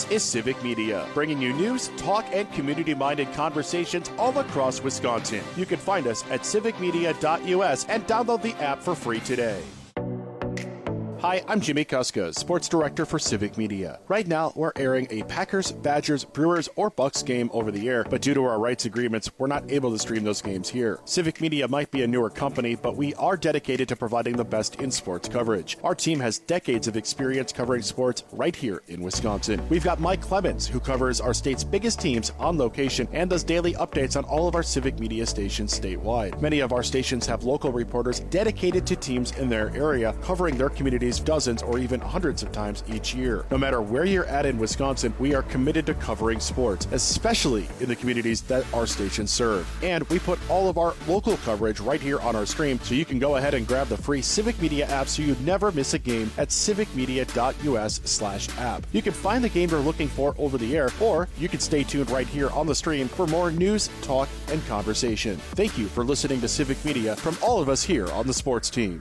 is Civic Media, bringing you news, talk, and community-minded conversations all across Wisconsin. You can find us at civicmedia.us and download the app for free today. Hi, I'm Jimmy Kuska, Sports Director for Civic Media. Right now, we're airing a Packers, Badgers, Brewers, or Bucks game over the air, but due to our rights agreements, we're not able to stream those games here. Civic Media might be a newer company, but we are dedicated to providing the best in sports coverage. Our team has decades of experience covering sports right here in Wisconsin. We've got Mike Clemens, who covers our state's biggest teams on location and does daily updates on all of our Civic Media stations statewide. Many of our stations have local reporters dedicated to teams in their area, covering their communities dozens or even hundreds of times each year. No matter where you're at in Wisconsin, we are committed to covering sports, especially in the communities that our stations serve. And we put all of our local coverage right here on our stream, so you can go ahead and grab the free Civic Media app so you never miss a game at civicmedia.us/app. You can find the game you're looking for over the air, or you can stay tuned right here on the stream for more news, talk, and conversation. Thank you for listening to Civic Media from all of us here on the sports team.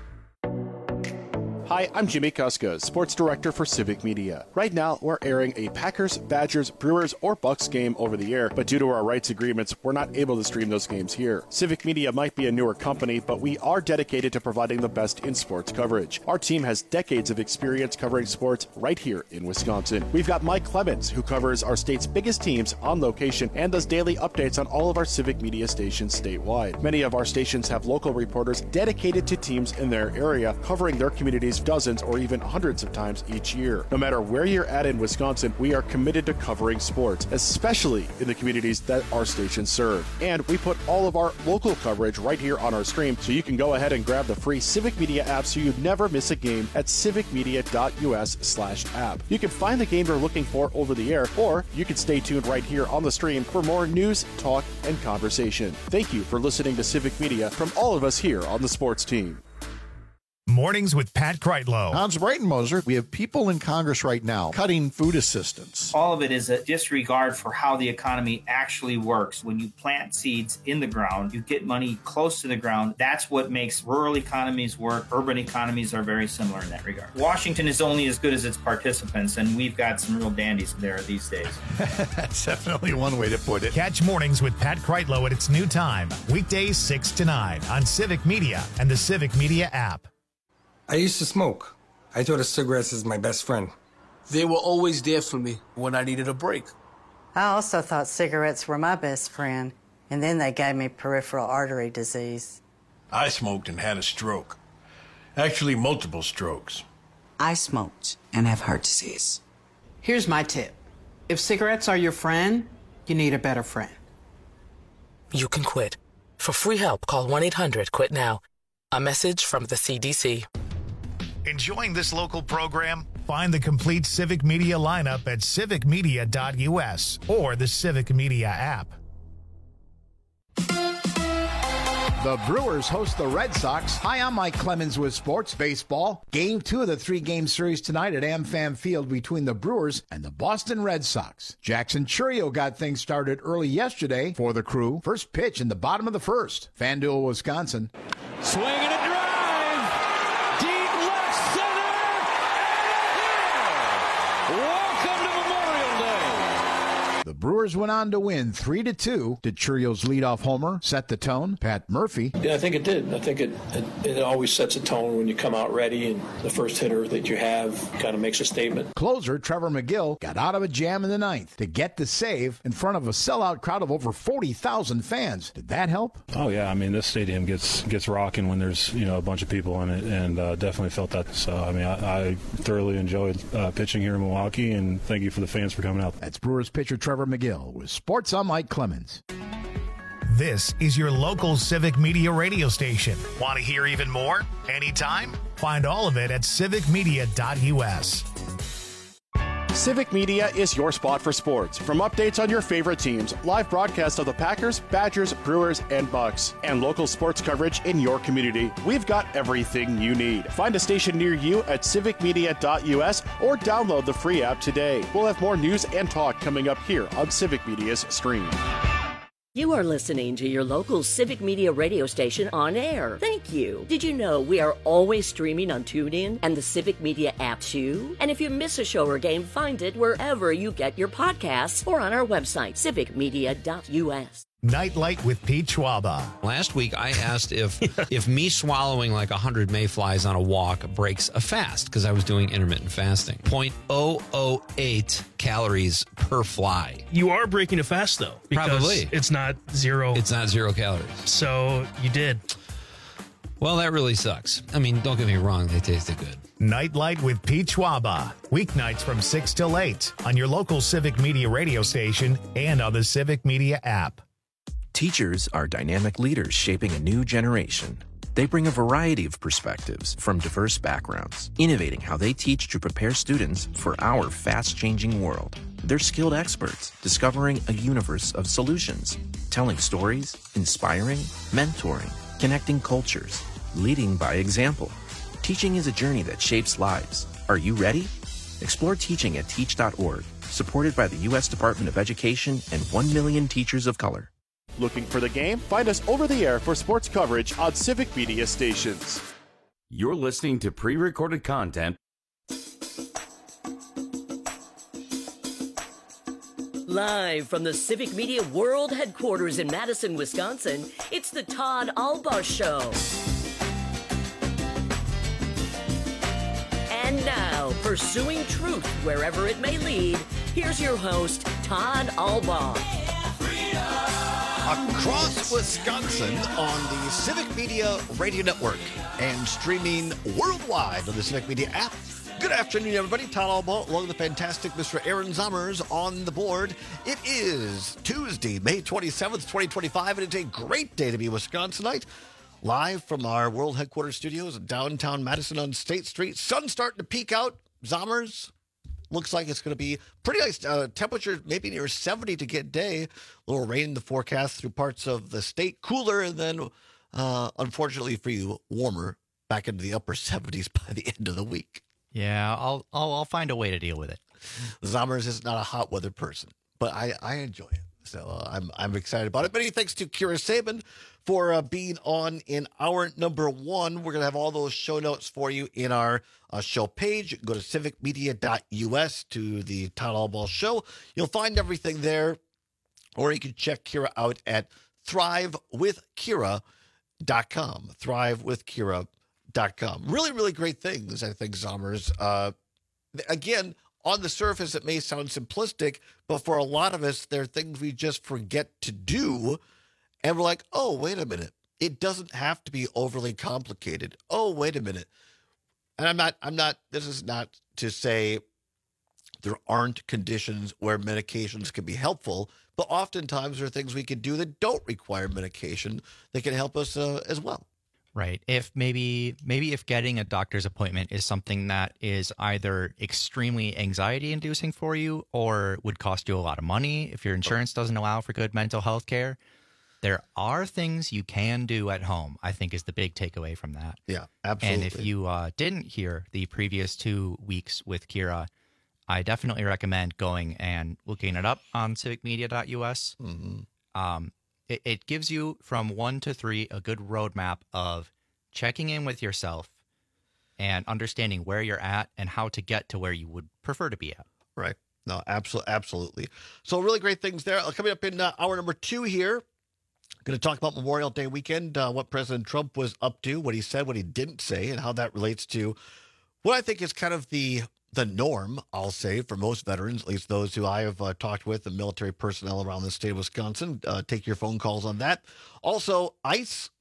Hi, I'm Jimmy Kuska, Sports Director for Civic Media. Right now, we're airing a Packers, Badgers, Brewers, or Bucks game over the air, but due to our rights agreements, we're not able to stream those games here. Civic Media might be a newer company, but we are dedicated to providing the best in sports coverage. Our team has decades of experience covering sports right here in Wisconsin. We've got Mike Clemens, who covers our state's biggest teams on location and does daily updates on all of our Civic Media stations statewide. Many of our stations have local reporters dedicated to teams in their area, covering their communities dozens or even hundreds of times each year. No matter where you're at in Wisconsin, we are committed to covering sports, especially in the communities that our stations serve. And we put all of our local coverage right here on our stream, so you can go ahead and grab the free Civic Media app so you never miss a game at civicmedia.us/app. You can find the game you're looking for over the air, or you can stay tuned right here on the stream for more news, talk, and conversation. Thank you for listening to Civic Media from all of us here on the sports team. Mornings with Pat Kreitlow. Hans Breitenmoser, we have people in Congress right now cutting food assistance. All of it is a disregard for how the economy actually works. When you plant seeds in the ground, you get money close to the ground. That's what makes rural economies work. Urban economies are very similar in that regard. Washington is only as good as its participants, and we've got some real dandies there these days. That's definitely one way to put it. Catch Mornings with Pat Kreitlow at its new time, weekdays 6 to 9 on Civic Media and the Civic Media app. I used to smoke. I thought of cigarettes as my best friend. They were always there for me when I needed a break. I also thought cigarettes were my best friend, and then they gave me peripheral artery disease. I smoked and had a stroke. Actually, multiple strokes. I smoked and have heart disease. Here's my tip. If cigarettes are your friend, you need a better friend. You can quit. For free help, call 1-800-QUIT-NOW. A message from the CDC. Enjoying this local program? Find the complete Civic Media lineup at civicmedia.us or the Civic Media app. The Brewers host the Red Sox. Hi, I'm Mike Clemens with Sports Baseball. Game 2 of the 3-game series tonight at AmFam Field between the Brewers and the Boston Red Sox. Jackson Chourio got things started early yesterday for the Crew. First pitch in the bottom of the first. FanDuel, Wisconsin. Swing and a drive. Deep left center. And a hit. Welcome to Memorial Day. The Brewers went on to win 3-2. Did Chourio's leadoff homer set the tone? Pat Murphy. Yeah, I think it did. I think it always sets a tone when you come out ready, and the first hitter that you have kind of makes a statement. Closer Trevor McGill got out of a jam in the ninth to get the save in front of a sellout crowd of over 40,000 fans. Did that help? Oh, yeah. I mean, this stadium gets rocking when there's, a bunch of people in it, and definitely felt that. So, I mean, I thoroughly enjoyed pitching here in Milwaukee, and thank you for the fans for coming out. That's Brewers pitcher Trevor McGill with Sports. I'm Mike Clemens. This is your local Civic Media radio station. Want to hear even more? Anytime? Find all of it at civicmedia.us. Civic Media is your spot for sports. From updates on your favorite teams, live broadcasts of the Packers, Badgers, Brewers, and Bucks, and local sports coverage in your community, we've got everything you need. Find a station near you at civicmedia.us or download the free app today. We'll have more news and talk coming up here on Civic Media's stream. You are listening to your local Civic Media radio station on air. Thank you. Did you know we are always streaming on TuneIn and the Civic Media app too? And if you miss a show or game, find it wherever you get your podcasts or on our website, civicmedia.us. Nightlight with Pete Schwaba. Last week, I asked if me swallowing like 100 mayflies on a walk breaks a fast, because I was doing intermittent fasting. 0.008 calories per fly. You are breaking a fast, though. Because Probably. it's not zero. It's not 0 calories. So you did. Well, that really sucks. I mean, don't get me wrong. They tasted good. Nightlight with Pete Schwaba. Weeknights from 6 till 8 on your local Civic Media radio station and on the Civic Media app. Teachers are dynamic leaders shaping a new generation. They bring a variety of perspectives from diverse backgrounds, innovating how they teach to prepare students for our fast-changing world. They're skilled experts, discovering a universe of solutions, telling stories, inspiring, mentoring, connecting cultures, leading by example. Teaching is a journey that shapes lives. Are you ready? Explore teaching at teach.org, supported by the U.S. Department of Education and 1 million teachers of color. Looking for the game? Find us over the air for sports coverage on Civic Media stations. You're listening to pre-recorded content. Live from the Civic Media World Headquarters in Madison, Wisconsin, it's the Todd Albaugh Show. And now, pursuing truth wherever it may lead, here's your host, Todd Albaugh. Across Wisconsin on the Civic Media Radio Network and streaming worldwide on the Civic Media app. Good afternoon, everybody. Todd Albaugh, along with the fantastic Mr. Aaron Zommers on the board. It is Tuesday, May 27th, 2025, and it's a great day to be a Wisconsinite. Live from our world headquarters studios in downtown Madison on State Street. Sun's starting to peek out. Zommers, looks like it's going to be pretty nice. Temperature maybe near 70 to get day. A little rain in the forecast through parts of the state. Cooler, and then, unfortunately for you, warmer back into the upper 70s by the end of the week. Yeah, I'll find a way to deal with it. Zommers is not a hot weather person, but I enjoy it. So I'm excited about it. Many thanks to Kira Saban for being on in hour number 1. We're going to have all those show notes for you in our show page. Go to civicmedia.us to the Todd Albaugh Show. You'll find everything there, or you can check Kira out at thrivewithkira.com. Thrivewithkira.com. Really, really great things, I think, Zommers. Again, on the surface, it may sound simplistic, but for a lot of us, there are things we just forget to do. And we're like, oh, wait a minute. It doesn't have to be overly complicated. Oh, wait a minute. And I'm not, this is not to say there aren't conditions where medications can be helpful, but oftentimes there are things we can do that don't require medication that can help us as well. Right. If maybe if getting a doctor's appointment is something that is either extremely anxiety inducing for you or would cost you a lot of money, if your insurance doesn't allow for good mental health care, there are things you can do at home, I think, is the big takeaway from that. Yeah, absolutely. And if you didn't hear the previous 2 weeks with Kira, I definitely recommend going and looking it up on civicmedia.us. Mm-hmm. It gives you from 1 to 3 a good roadmap of checking in with yourself and understanding where you're at and how to get to where you would prefer to be at. Right. No, absolutely. So really great things there. Coming up in hour number 2 here, going to talk about Memorial Day weekend, what President Trump was up to, what he said, what he didn't say, and how that relates to what I think is kind of the norm, I'll say, for most veterans, at least those who I have talked with, the military personnel around the state of Wisconsin. Take your phone calls on that. Also, ICE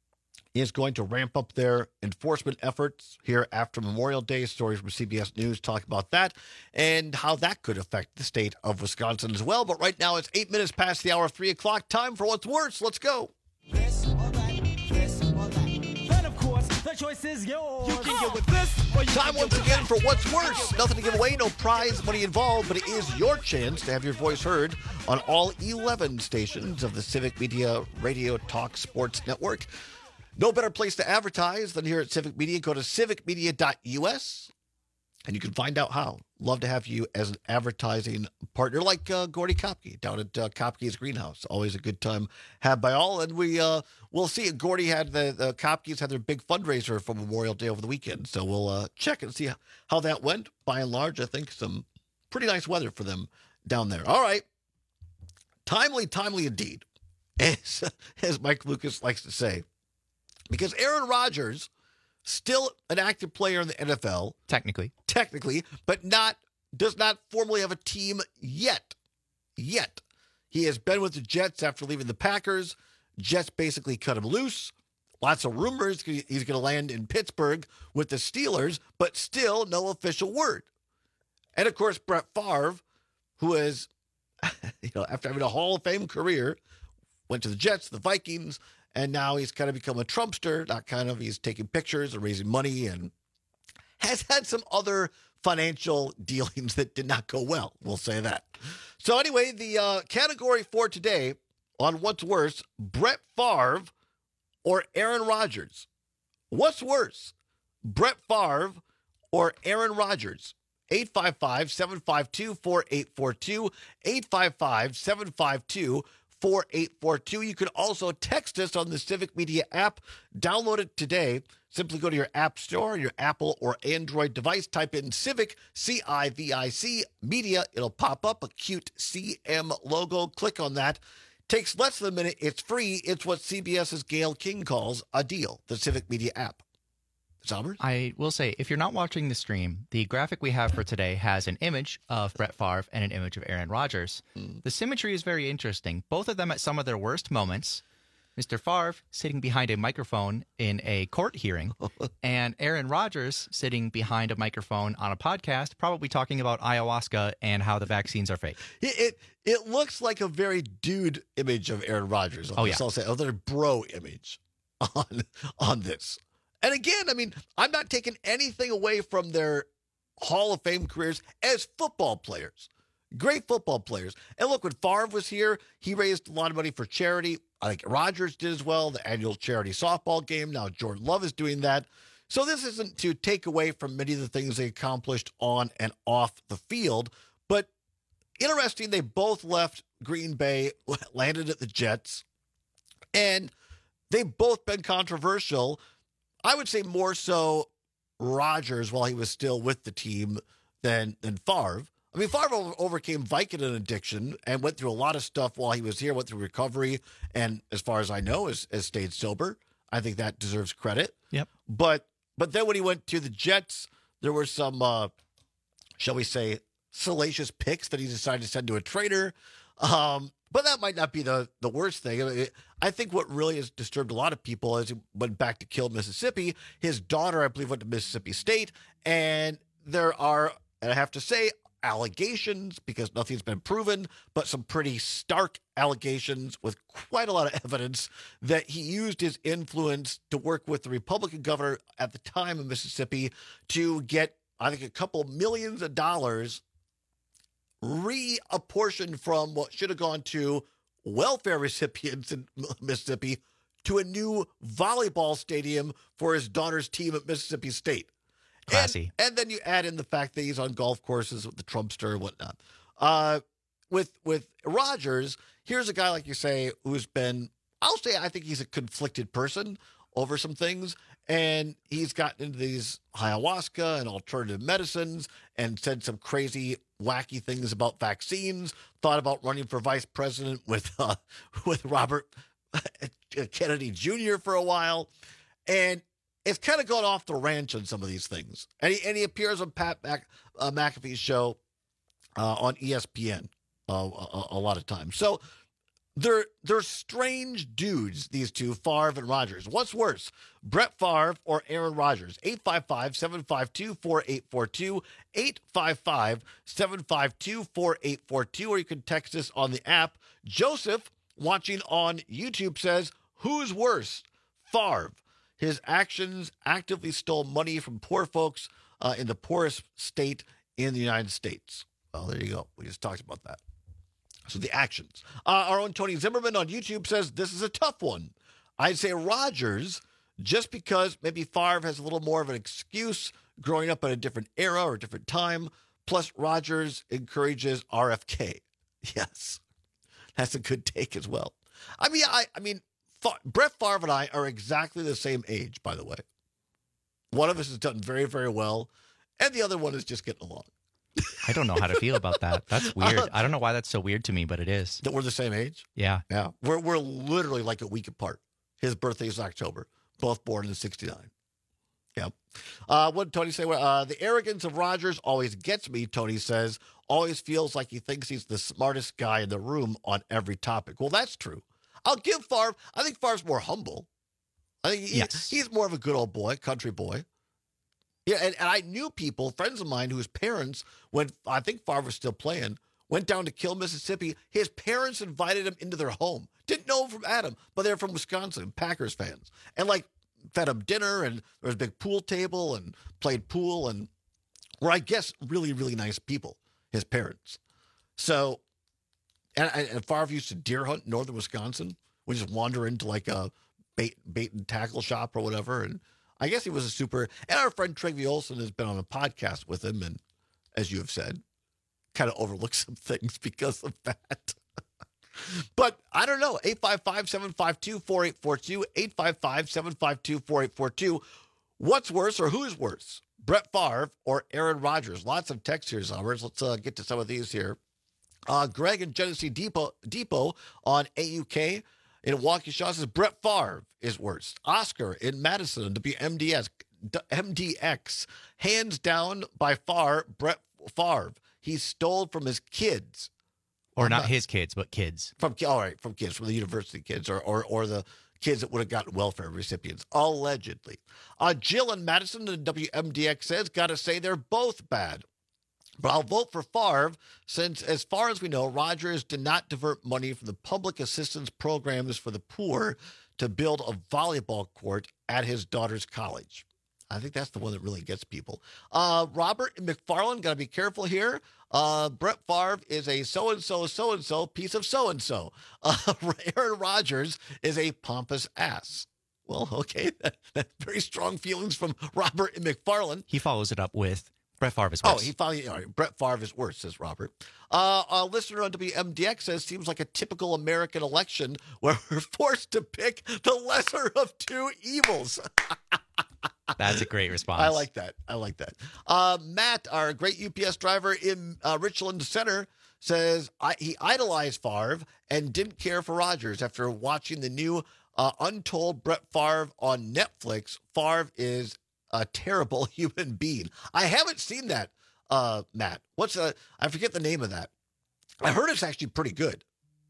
is going to ramp up their enforcement efforts here after Memorial Day. Stories from CBS News talk about that and how that could affect the state of Wisconsin as well. But right now, it's 8 minutes past the hour of 3 o'clock. Time for What's Worse. Let's go. This or that, this or that. Then, of course, the choice is yours. You can get with this. Time once again for What's Worse. Nothing to give away, no prize money involved, but it is your chance to have your voice heard on all 11 stations of the Civic Media Radio Talk Sports Network. No better place to advertise than here at Civic Media. Go to civicmedia.us, and you can find out how. love to have you as an advertising partner, like Gordy Kopke down at Kopke's Greenhouse. Always a good time had by all. And we'll see. Gordy had the Kopkes had their big fundraiser for Memorial Day over the weekend. So we'll check and see how that went. By and large, I think some pretty nice weather for them down there. All right. Timely indeed, as Mike Lucas likes to say. Because Aaron Rodgers, still an active player in the NFL. Technically, but does not formally have a team yet. He has been with the Jets after leaving the Packers. Jets basically cut him loose. Lots of rumors he's going to land in Pittsburgh with the Steelers, but still no official word. And, of course, Brett Favre, who is, after having a Hall of Fame career, went to the Jets, the Vikings, and now he's kind of become a Trumpster. He's taking pictures and raising money and has had some other financial dealings that did not go well. We'll say that. So anyway, the category for today on what's worse, Brett Favre or Aaron Rodgers. What's worse, Brett Favre or Aaron Rodgers? 855-752-4842, 855-752-4842. You can also text us on the Civic Media app. Download it today. Simply go to your app store, your Apple or Android device. Type in Civic, C-I-V-I-C, Media. It'll pop up a cute CM logo. Click on that. Takes less than a minute. It's free. It's what CBS's Gayle King calls a deal. The Civic Media app. Sommers? I will say, if you're not watching the stream, the graphic we have for today has an image of Brett Favre and an image of Aaron Rodgers. The symmetry is very interesting. Both of them at some of their worst moments. Mr. Favre sitting behind a microphone in a court hearing, and Aaron Rodgers sitting behind a microphone on a podcast, probably talking about ayahuasca and how the vaccines are fake. It looks like a very dude image of Aaron Rodgers. Oh, yeah. I'll say other bro image on this. And again, I mean, I'm not taking anything away from their Hall of Fame careers as football players. Great football players. And look, when Favre was here, he raised a lot of money for charity. I think Rodgers did as well, the annual charity softball game. Now Jordan Love is doing that. So this isn't to take away from many of the things they accomplished on and off the field. But interesting, they both left Green Bay, landed at the Jets, and they've both been controversial. I would say more so Rodgers while he was still with the team than Favre. I mean, Favre overcame Vicodin addiction and went through a lot of stuff while he was here, went through recovery, and as far as I know, has stayed sober. I think that deserves credit. Yep. But then when he went to the Jets, there were some, shall we say, salacious picks that he decided to send to a trader. But that might not be the worst thing. I think what really has disturbed a lot of people is he went back to Kill, Mississippi. His daughter, I believe, went to Mississippi State. And there are, and I have to say, allegations, because nothing's been proven, but some pretty stark allegations with quite a lot of evidence that he used his influence to work with the Republican governor at the time of Mississippi to get, I think, a couple millions of dollars reapportioned from what should have gone to welfare recipients in Mississippi to a new volleyball stadium for his daughter's team at Mississippi State. Classy. And then you add in the fact that he's on golf courses with the Trumpster and whatnot. With Rodgers, here's a guy, like you say, who's been, I'll say, I think he's a conflicted person over some things. And he's gotten into these ayahuasca and alternative medicines and said some crazy, wacky things about vaccines, thought about running for vice president with Robert Kennedy Jr. for a while. And it's kind of gone off the ranch on some of these things. And he appears on Pat McAfee's show on ESPN a lot of times. So they're strange dudes, these two, Favre and Rodgers. What's worse, Brett Favre or Aaron Rodgers? 855-752-4842, 855-752-4842, or you can text us on the app. Joseph, watching on YouTube, says, who's worse, Favre? His actions actively stole money from poor folks in the poorest state in the United States. Well, there you go. We just talked about that. So the actions. Our own Tony Zimmerman on YouTube says this is a tough one. I'd say Rodgers, just because maybe Favre has a little more of an excuse growing up in a different era or a different time. Plus, Rodgers encourages RFK. Yes, that's a good take as well. I mean, Brett Favre and I are exactly the same age, by the way. One of us has done very, very well, and the other one is just getting along. I don't know how to feel about that. That's weird. I don't know why that's so weird to me, but it is. That we're the same age? Yeah. Yeah. We're literally like a week apart. His birthday is October. Both born in '69. Yep. What did Tony say? The arrogance of Rodgers always gets me, Tony says. Always feels like he thinks he's the smartest guy in the room on every topic. Well, that's true. I'll give Favre. I think Favre's more humble. I think he's more of a good old boy, country boy. Yeah, and I knew people, friends of mine, whose parents, when I think Favre was still playing, went down to Kill, Mississippi. His parents invited him into their home. Didn't know him from Adam, but they're from Wisconsin, Packers fans. And, like, fed him dinner, and there was a big pool table, and played pool, and were, I guess, really, really nice people, his parents. So, and Favre used to deer hunt in northern Wisconsin. We just wander into, like, a bait and tackle shop or whatever, and I guess he was a super. And our friend Trygve Olsen has been on a podcast with him, and as you have said, kind of overlooked some things because of that. But I don't know. 855-752-4842, 855-752-4842. What's worse, or who's worse, Brett Favre or Aaron Rodgers? Lots of text here, Summers. Let's get to some of these here. Greg in Genesee Depot on AUK in Waukesha says Brett Favre is worse. Oscar in Madison, MDX, hands down by far, Brett Favre. He stole from his kids. Or not his kids, but kids. From kids, from the university kids or the kids that would have gotten welfare recipients, allegedly. Jill in Madison, the WMDX says, got to say they're both bad. But I'll vote for Favre since, as far as we know, Rodgers did not divert money from the public assistance programs for the poor to build a volleyball court at his daughter's college. I think that's the one that really gets people. Robert McFarland, got to be careful here. Brett Favre is a so-and-so piece of so-and-so. Aaron Rodgers is a pompous ass. Well, okay, that's very strong feelings from Robert McFarland. He follows it up with Brett Favre is worse. Oh, he finally, all right, Brett Favre is worse, says Robert. A listener on WMDX says, seems like a typical American election where we're forced to pick the lesser of two evils. That's a great response. I like that. Matt, our great UPS driver in Richland Center, says he idolized Favre and didn't care for Rodgers. After watching the new Untold Brett Favre on Netflix, Favre is a terrible human being. I haven't seen that, Matt. I forget the name of that. I heard it's actually pretty good,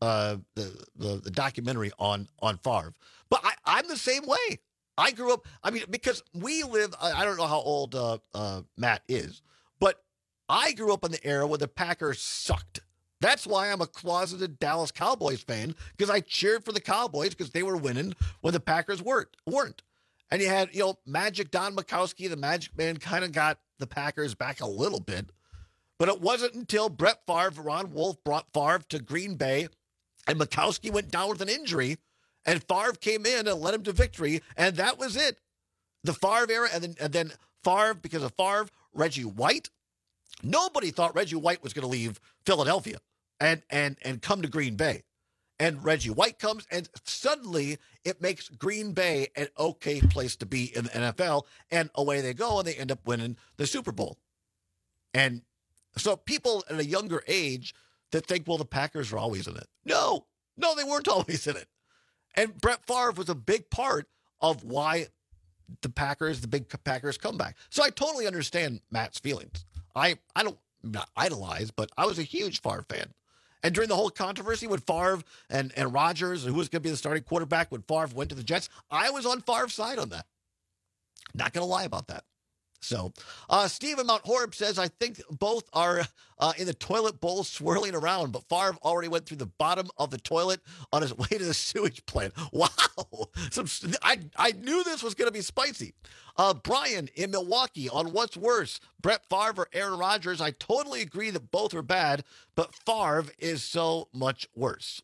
the documentary on Favre. But I'm the same way. I grew up, because we live, I don't know how old Matt is, but I grew up in the era where the Packers sucked. That's why I'm a closeted Dallas Cowboys fan, because I cheered for the Cowboys because they were winning when the Packers weren't. And you had, Magic Don Majkowski, the Magic Man, kind of got the Packers back a little bit. But it wasn't until Brett Favre, Ron Wolf brought Favre to Green Bay, and Majkowski went down with an injury, and Favre came in and led him to victory, and that was it. The Favre era, and then Favre, because of Favre, Reggie White. Nobody thought Reggie White was going to leave Philadelphia and come to Green Bay. And Reggie White comes, and suddenly it makes Green Bay an okay place to be in the NFL. And away they go, and they end up winning the Super Bowl. And so people at a younger age that think, well, the Packers are always in it. No, they weren't always in it. And Brett Favre was a big part of why the big Packers comeback. So I totally understand Matt's feelings. I don't not idolize, but I was a huge Favre fan. And during the whole controversy with Favre and Rodgers, who was going to be the starting quarterback when Favre went to the Jets, I was on Favre's side on that. Not going to lie about that. So, Steve in Mount Horeb says, I think both are in the toilet bowl swirling around, but Favre already went through the bottom of the toilet on his way to the sewage plant. Wow. I knew this was going to be spicy. Brian in Milwaukee on what's worse, Brett Favre or Aaron Rodgers. I totally agree that both are bad, but Favre is so much worse.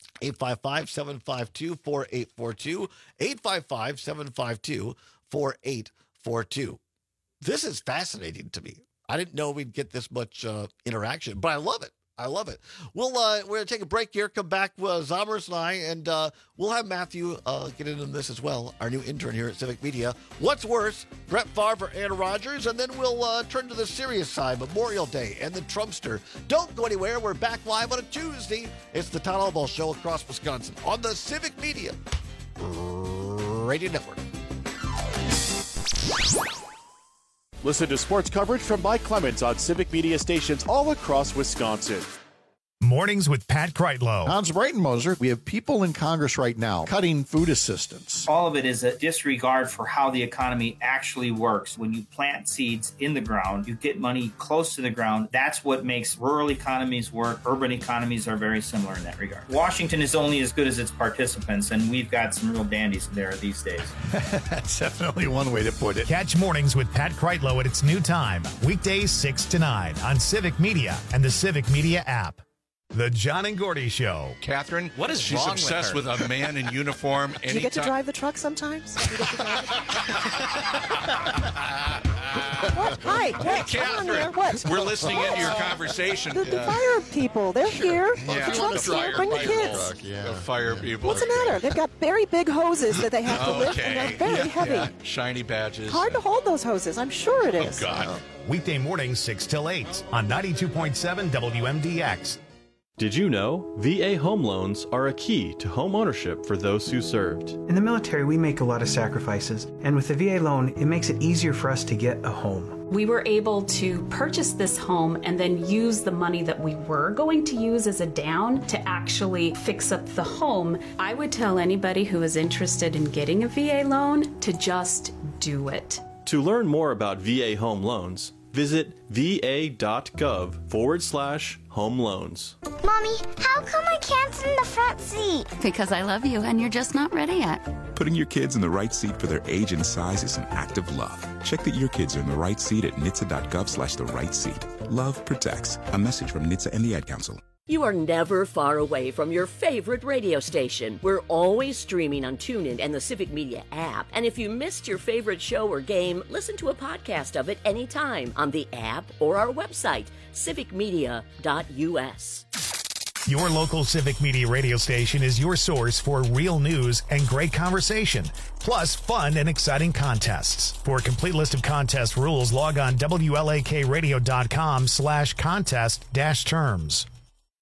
855-752-4842, 855-752-4842. This is fascinating to me. I didn't know we'd get this much interaction, but I love it. I love it. We're going to take a break here, come back with Zommers and I, and we'll have Matthew get into this as well, our new intern here at Civic Media. What's worse, Brett Favre or Aaron Rodgers? And then we'll turn to the serious side, Memorial Day and the Trumpster. Don't go anywhere. We're back live on a Tuesday. It's the Todd Albaugh Show across Wisconsin on the Civic Media Radio Network. Listen to sports coverage from Mike Clemens on Civic Media stations all across Wisconsin. Mornings with Pat Kreitlow. Hans Breitenmoser, we have people in Congress right now cutting food assistance. All of it is a disregard for how the economy actually works. When you plant seeds in the ground, you get money close to the ground. That's what makes rural economies work. Urban economies are very similar in that regard. Washington is only as good as its participants, and we've got some real dandies there these days. That's definitely one way to put it. Catch Mornings with Pat Kreitlow at its new time, weekdays 6 to 9 on Civic Media and the Civic Media app. The John and Gordy Show. Catherine, what is she's wrong obsessed with with a man in uniform. Do you get to drive the truck sometimes? Do you get to drive What? Hi. What? Come on there. What? We're listening into your conversation. The fire people, they're here. Yeah. The truck's here. Bring the kids. The fire people. What's the matter? They've got very big hoses that they have to lift, and they're very heavy. Yeah. Shiny badges. Hard to hold those hoses. I'm sure it is. Oh, God. Weekday mornings 6 till 8 on 92.7 WMDX. Did you know VA home loans are a key to home ownership for those who served? In the military, we make a lot of sacrifices, and with the VA loan, it makes it easier for us to get a home. We were able to purchase this home and then use the money that we were going to use as a down to actually fix up the home. I would tell anybody who is interested in getting a VA loan to just do it. To learn more about VA home loans, visit va.gov/home loans. Mommy, how come I can't sit in the front seat? Because I love you and you're just not ready yet. Putting your kids in the right seat for their age and size is an act of love. Check that your kids are in the right seat at nhtsa.gov/the right seat. Love protects. A message from NHTSA and the Ad Council. You are never far away from your favorite radio station. We're always streaming on TuneIn and the Civic Media app. And if you missed your favorite show or game, listen to a podcast of it anytime on the app or our website, civicmedia.us. Your local Civic Media radio station is your source for real news and great conversation, plus fun and exciting contests. For a complete list of contest rules, log on WLAKradio.com/contest-terms.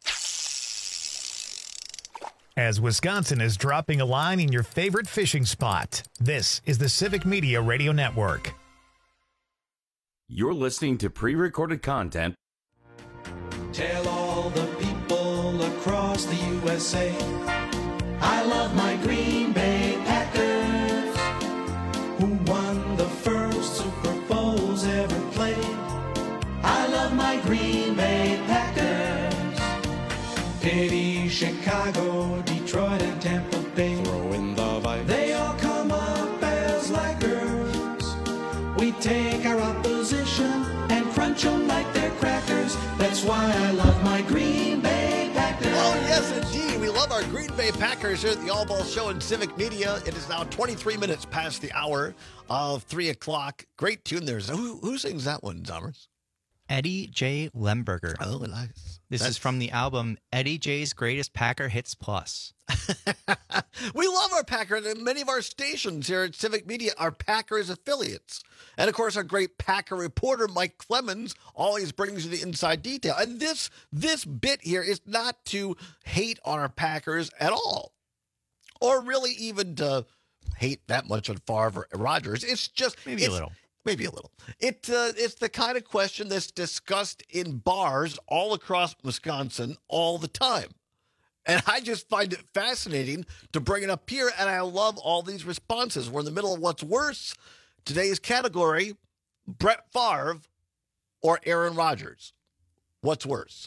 As Wisconsin is dropping a line in your favorite fishing spot, this is the Civic Media Radio Network. You're listening to pre-recorded content. Tell all the people across the USA, I love my Green Bay Packers, who won the first Super Bowls ever played. I love my Green Bay Packers. Pity Chicago, Detroit, and Tampa Bay. Throw in the Vikes. They all come up as laggards. We take our opposition and crunch them like they're crackers. That's why I love my Green Bay Packers. Oh, yes, indeed. We love our Green Bay Packers here at the All Ball Show in Civic Media. It is now 23 minutes past the hour of 3 o'clock. Great tune there. Who sings that one, Zommers? Eddie J. Lemberger. Oh, nice. This is from the album Eddie J's Greatest Packer Hits Plus. We love our Packers, and many of our stations here at Civic Media are Packers affiliates. And, of course, our great Packer reporter, Mike Clemens, always brings you the inside detail. And this bit here is not to hate on our Packers at all, or really even to hate that much on Favre or Rodgers. It's just... Maybe a little. Maybe a little. It's the kind of question that's discussed in bars all across Wisconsin all the time. And I just find it fascinating to bring it up here, and I love all these responses. We're in the middle of what's worse. Today's category, Brett Favre or Aaron Rodgers. What's worse?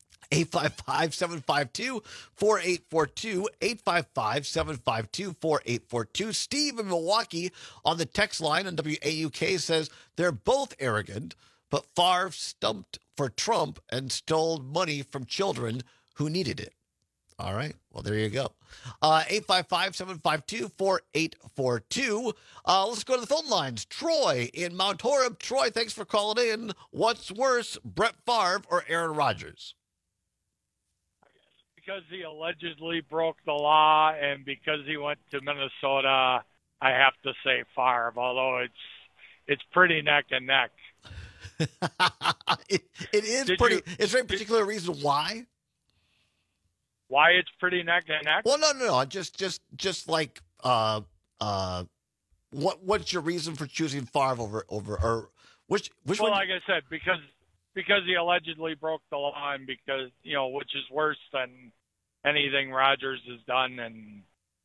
855-752-4842, 855-752-4842. Steve in Milwaukee on the text line on WAUK says they're both arrogant, but Favre stumped for Trump and stole money from children who needed it. All right. Well, there you go. 855-752-4842. Let's go to the phone lines. Troy in Mount Horeb. Troy, thanks for calling in. What's worse, Brett Favre or Aaron Rodgers? Because he allegedly broke the law and because he went to Minnesota, I have to say Favre, although it's pretty neck and neck. It is pretty. Is there a particular reason why? Why it's pretty neck and neck? Well, no. Just like what's your reason for choosing Favre over or which well, one? Like I said, because he allegedly broke the law and because which is worse than anything Rodgers has done, and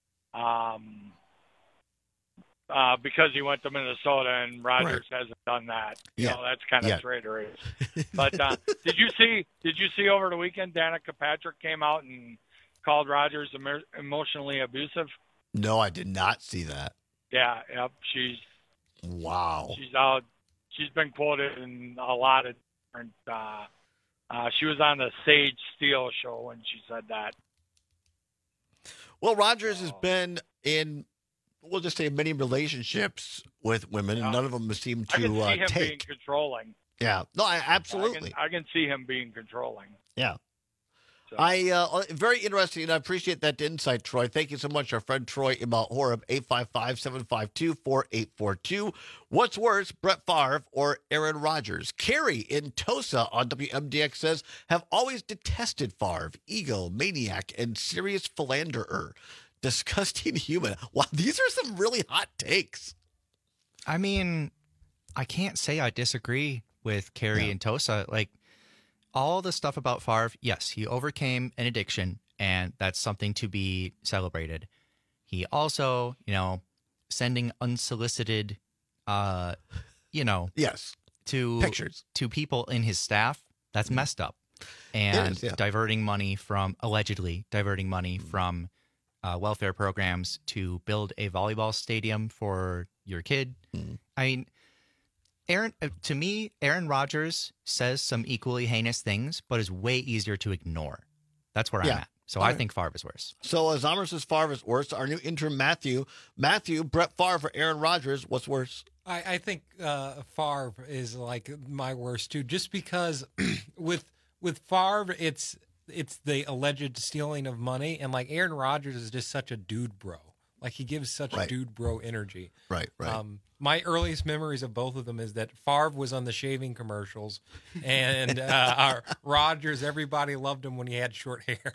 because he went to Minnesota and Rodgers hasn't done that. That's kind of traitorous. But did you see over the weekend Danica Patrick came out and called Rodgers emotionally abusive? No, I did not see that. Yeah, yep. She's out. She's been quoted in a lot of different. She was on the Sage Steele show when she said that. Well, Rodgers has been in, we'll just say, many relationships with women, and none of them seem to I can see him take. being controlling. Yeah, no, absolutely. I can see him being controlling. Yeah. So. Very interesting, and I appreciate that insight, Troy. Thank you so much, our friend Troy in Mount Horeb, 855-752-4842. What's worse, Brett Favre or Aaron Rodgers? Carrie in Tosa on WMDX says, have always detested Favre, ego, maniac, and serious philanderer. Disgusting human. Wow, these are some really hot takes. I mean, I can't say I disagree with Carrie and Tosa. Like, all the stuff about Favre, yes, he overcame an addiction, and that's something to be celebrated. He also, sending unsolicited, yes, to pictures to people in his staff, that's messed up. And allegedly diverting money from welfare programs to build a volleyball stadium for your kid. I mean, Aaron Rodgers says some equally heinous things, but is way easier to ignore. That's where I'm at. So I think Favre is worse. So Zomer says Favre is worse. Our new intern, Matthew, Brett Favre or Aaron Rodgers, what's worse? I think Favre is like my worst too, just because with Favre, it's the alleged stealing of money, and like Aaron Rodgers is just such a dude bro. Like he gives such dude bro energy. Right. My earliest memories of both of them is that Favre was on the shaving commercials, and Rodgers, everybody loved him when he had short hair.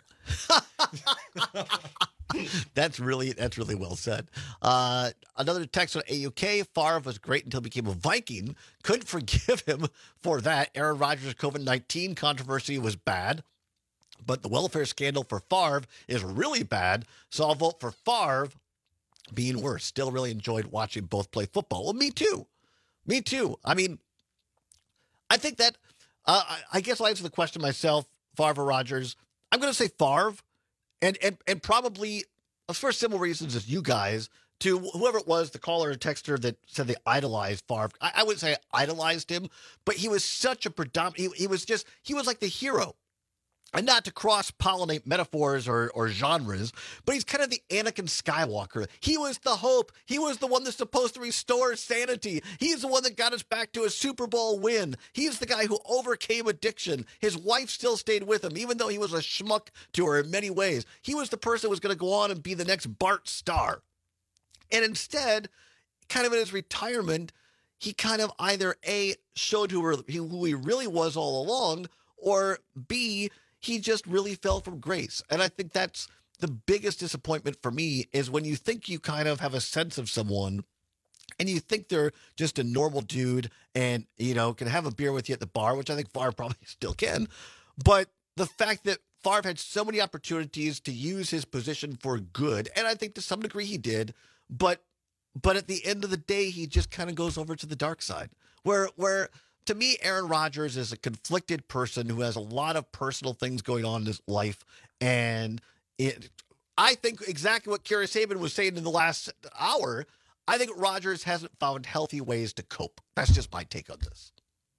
That's really well said. Another text on AUK. Favre was great until he became a Viking. Couldn't forgive him for that. Aaron Rodgers' COVID-19 controversy was bad, but the welfare scandal for Favre is really bad. So I'll vote for Favre being worse. Still really enjoyed watching both play football. Well, me too. I mean, I think that, I guess I'll answer the question myself, Favre or Rodgers. I'm going to say Favre, and probably for similar reasons as you guys, to whoever it was, the caller or texter that said they idolized Favre. I wouldn't say I idolized him, but he was such a predominant, he was like the hero. And not to cross-pollinate metaphors or genres, but he's kind of the Anakin Skywalker. He was the hope. He was the one that's supposed to restore sanity. He's the one that got us back to a Super Bowl win. He's the guy who overcame addiction. His wife still stayed with him, even though he was a schmuck to her in many ways. He was the person who was going to go on and be the next Bart Starr. And instead, kind of in his retirement, he kind of either A, showed who he really was all along, or B, he just really fell from grace. And I think that's the biggest disappointment for me, is when you think you kind of have a sense of someone and you think they're just a normal dude and, can have a beer with you at the bar, which I think Favre probably still can. But the fact that Favre had so many opportunities to use his position for good, and I think to some degree he did, but at the end of the day, he just kind of goes over to the dark side, where to me, Aaron Rodgers is a conflicted person who has a lot of personal things going on in his life. And I think exactly what Kira Saban was saying in the last hour, I think Rodgers hasn't found healthy ways to cope. That's just my take on this.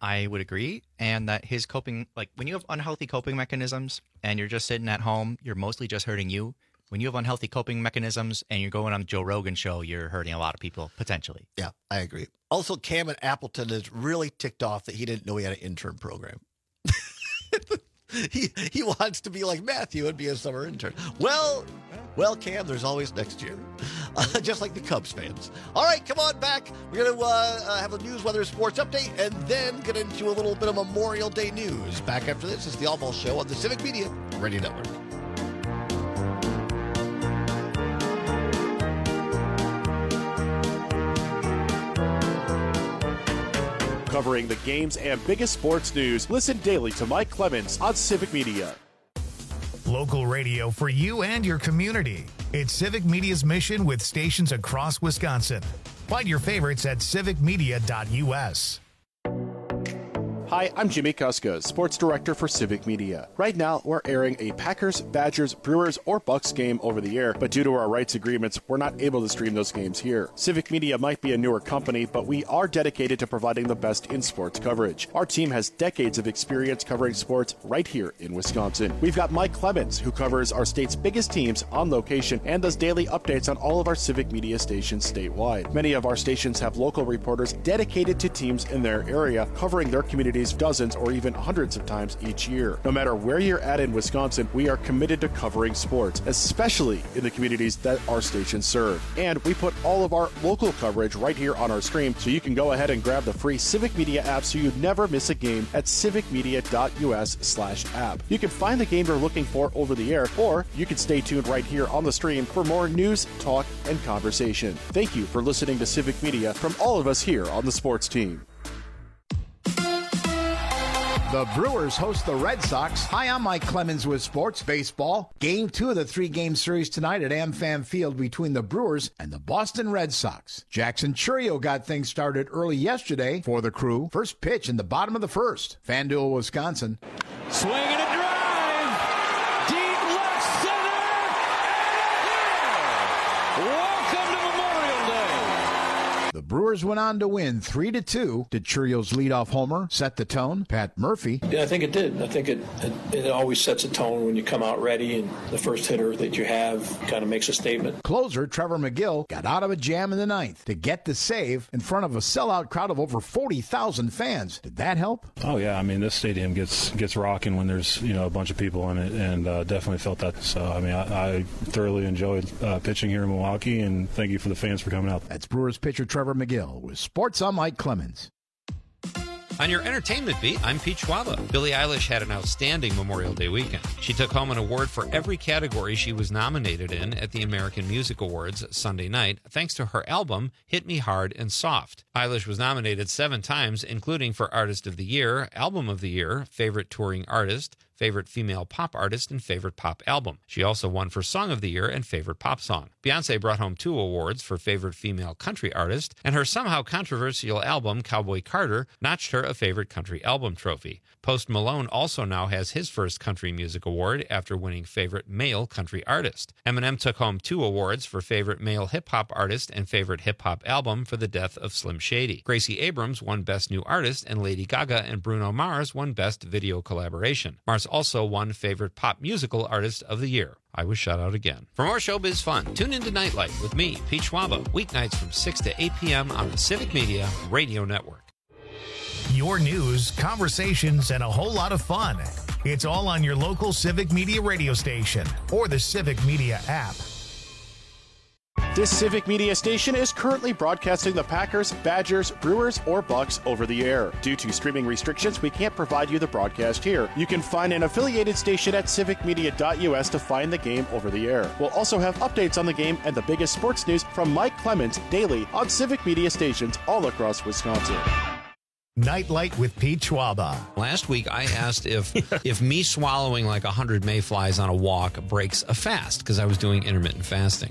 I would agree. And that his coping, like when you have unhealthy coping mechanisms and you're just sitting at home, you're mostly just hurting you. When you have unhealthy coping mechanisms and you're going on the Joe Rogan show, you're hurting a lot of people, potentially. Yeah, I agree. Also, Cam at Appleton is really ticked off that he didn't know he had an intern program. He wants to be like Matthew and be a summer intern. Well, Cam, there's always next year. Just like the Cubs fans. All right, come on back. We're going to have a news, weather, sports update, and then get into a little bit of Memorial Day news. Back after this is the All Ball Show on the Civic Media Radio Network. Covering the games and biggest sports news, listen daily to Mike Clemens on Civic Media. Local radio for you and your community. It's Civic Media's mission with stations across Wisconsin. Find your favorites at civicmedia.us. Hi, I'm Jimmy Kuska, Sports Director for Civic Media. Right now, we're airing a Packers, Badgers, Brewers, or Bucks game over the air, but due to our rights agreements, we're not able to stream those games here. Civic Media might be a newer company, but we are dedicated to providing the best in sports coverage. Our team has decades of experience covering sports right here in Wisconsin. We've got Mike Clemens, who covers our state's biggest teams on location and does daily updates on all of our Civic Media stations statewide. Many of our stations have local reporters dedicated to teams in their area, covering their communities dozens or even hundreds of times each year. No matter where you're at in Wisconsin, we are committed to covering sports, especially in the communities that our stations serve. And we put all of our local coverage right here on our stream, so you can go ahead and grab the free Civic Media app so you never miss a game at civicmedia.us/app. You can find the game you're looking for over the air, or you can stay tuned right here on the stream for more news, talk, and conversation. Thank you for listening to Civic Media from all of us here on the sports team. The Brewers host the Red Sox. Hi, I'm Mike Clemens with Sports Baseball. Game 2 of the 3-game series tonight at AmFam Field between the Brewers and the Boston Red Sox. Jackson Chourio got things started early yesterday for the Crew. First pitch in the bottom of the first. FanDuel, Wisconsin. Swing and a drive. Deep left center. And welcome to Memorial Day. The Brewers went on to win 3-2. Did Chourio's leadoff homer set the tone? Pat Murphy. Yeah, I think it did. I think it always sets a tone when you come out ready, and the first hitter that you have kind of makes a statement. Closer Trevor McGill got out of a jam in the ninth to get the save in front of a sellout crowd of over 40,000 fans. Did that help? Oh, yeah. I mean, this stadium gets rocking when there's, a bunch of people in it, and definitely felt that. So, I mean, I thoroughly enjoyed pitching here in Milwaukee, and thank you for the fans for coming out. That's Brewers pitcher Trevor McGill with Sports on Mike Clemens. On your entertainment beat, I'm Pete Schwaba. Billie Eilish had an outstanding Memorial Day weekend. She took home an award for every category she was nominated in at the American Music Awards Sunday night, thanks to her album, Hit Me Hard and Soft. Eilish was nominated 7 times, including for Artist of the Year, Album of the Year, Favorite Touring Artist, Favorite Female Pop Artist, and Favorite Pop Album. She also won for Song of the Year and Favorite Pop Song. Beyoncé brought home 2 awards for Favorite Female Country Artist, and her somehow controversial album, Cowboy Carter, notched her a Favorite Country Album trophy. Post Malone also now has his first country music award after winning Favorite Male Country Artist. Eminem took home 2 awards for Favorite Male Hip Hop Artist and Favorite Hip Hop Album for the death of Slim Shady. Gracie Abrams won Best New Artist, and Lady Gaga and Bruno Mars won Best Video Collaboration. Mars also won Favorite Pop Musical Artist of the Year. I was shut out again. For more showbiz fun, tune into Nightlight with me, Pete Schwaba, weeknights from 6 to 8 p.m. on the Civic Media Radio Network. Your news, conversations, and a whole lot of fun. It's all on your local Civic Media radio station or the Civic Media app. This Civic Media station is currently broadcasting the Packers, Badgers, Brewers, or Bucks over the air. Due to streaming restrictions, we can't provide you the broadcast here. You can find an affiliated station at civicmedia.us to find the game over the air. We'll also have updates on the game and the biggest sports news from Mike Clemens daily on Civic Media stations all across Wisconsin. Nightlight with Pete Schwaba. Last week, I asked if me swallowing like 100 mayflies on a walk breaks a fast, because I was doing intermittent fasting.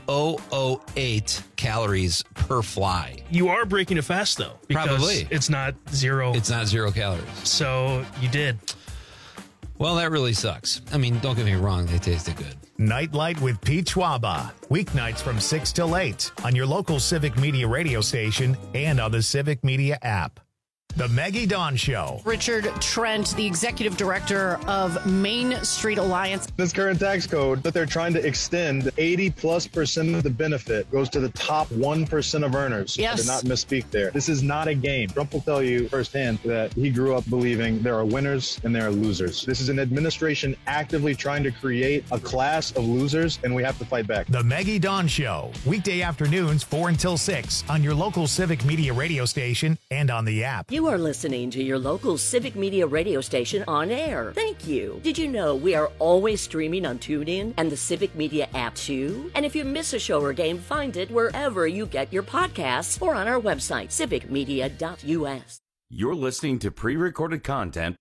0.008 calories per fly. You are breaking a fast, though. Because probably. It's not 0. It's not 0 calories. So you did. Well, that really sucks. I mean, don't get me wrong. They tasted good. Nightlight with Pete Schwaba. Weeknights from 6 till 8 on your local Civic Media radio station and on the Civic Media app. The Maggie Dawn Show. Richard Trent, the executive director of Main Street Alliance. This current tax code that they're trying to extend, 80+% of the benefit goes to the top 1% of earners. Yes. I did not misspeak there. This is not a game. Trump will tell you firsthand that he grew up believing there are winners and there are losers. This is an administration actively trying to create a class of losers, and we have to fight back. The Maggie Dawn Show. Weekday afternoons 4 until 6 on your local Civic Media radio station and on the app. You are listening to your local Civic Media radio station on air. Thank you. Did you know we are always streaming on TuneIn and the Civic Media app too? And if you miss a show or game, find it wherever you get your podcasts or on our website, civicmedia.us. You're listening to pre-recorded content.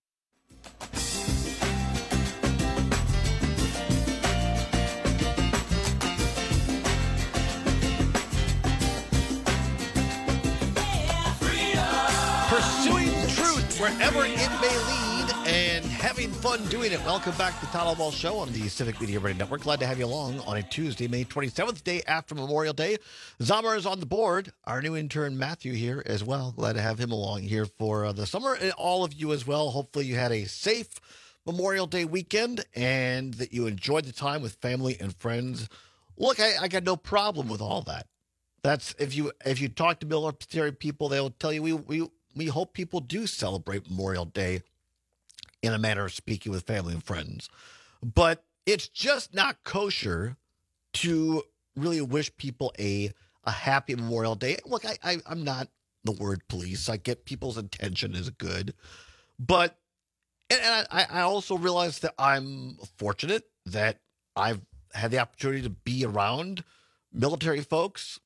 Pursuing truth wherever it may lead and having fun doing it. Welcome back to the Todd Ball Show on the Civic Media Radio Network. Glad to have you along on a Tuesday, May 27th, day after Memorial Day. Zamar is on the board. Our new intern, Matthew, here as well. Glad to have him along here for the summer, and all of you as well. Hopefully you had a safe Memorial Day weekend and that you enjoyed the time with family and friends. Look, I got no problem with all that. That's if you talk to military people, they'll tell you we hope people do celebrate Memorial Day in a manner of speaking with family and friends. But it's just not kosher to really wish people a happy Memorial Day. Look, I'm not the word police. I get people's intention is good. But and I also realize that I'm fortunate that I've had the opportunity to be around military folks,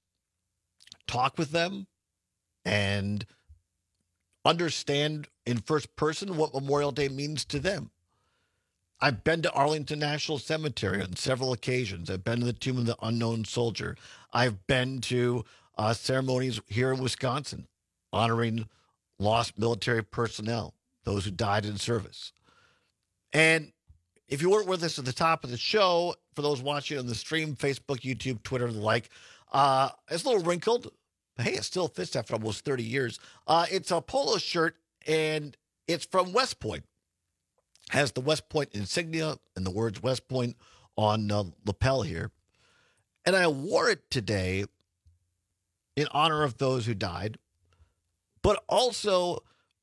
talk with them, and understand in first person what Memorial Day means to them. I've been to Arlington National Cemetery on several occasions. I've been to the Tomb of the Unknown Soldier. I've been to ceremonies here in Wisconsin honoring lost military personnel, those who died in service. And if you weren't with us at the top of the show, for those watching on the stream, Facebook, YouTube, Twitter, and the like, it's a little wrinkled. Hey, it still fits after almost 30 years. It's a polo shirt, and it's from West Point. Has the West Point insignia and the words West Point on lapel here. And I wore it today in honor of those who died. But also,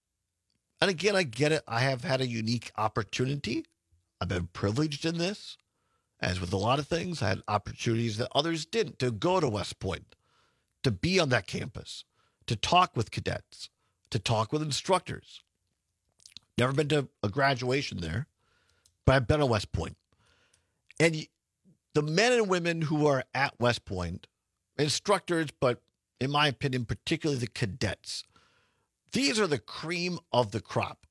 and again, I get it, I have had a unique opportunity. I've been privileged in this. As with a lot of things, I had opportunities that others didn't to go to West Point, to be on that campus, to talk with cadets, to talk with instructors. Never been to a graduation there, but I've been at West Point. And the men and women who are at West Point, instructors, but in my opinion, particularly the cadets, these are the cream of the crop.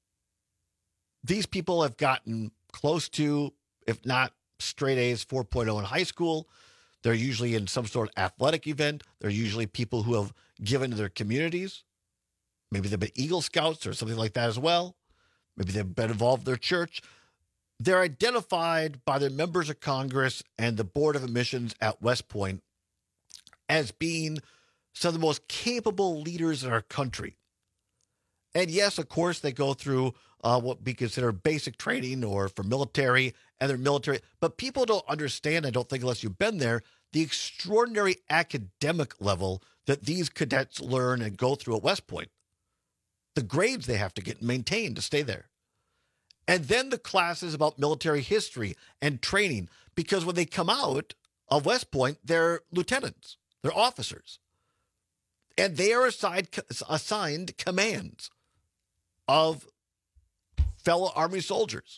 These people have gotten close to, if not straight A's, 4.0 in high school. They're usually in some sort of athletic event. They're usually people who have given to their communities. Maybe they've been Eagle Scouts or something like that as well. Maybe they've been involved in their church. They're identified by their members of Congress and the Board of Admissions at West Point as being some of the most capable leaders in our country. And yes, of course, they go through what we consider basic training or for military and their military. But people don't understand, I don't think, unless you've been there, the extraordinary academic level that these cadets learn and go through at West Point. The grades they have to get maintained to stay there. And then the classes about military history and training, because when they come out of West Point, they're lieutenants, they're officers. And they are assigned commands of fellow Army soldiers.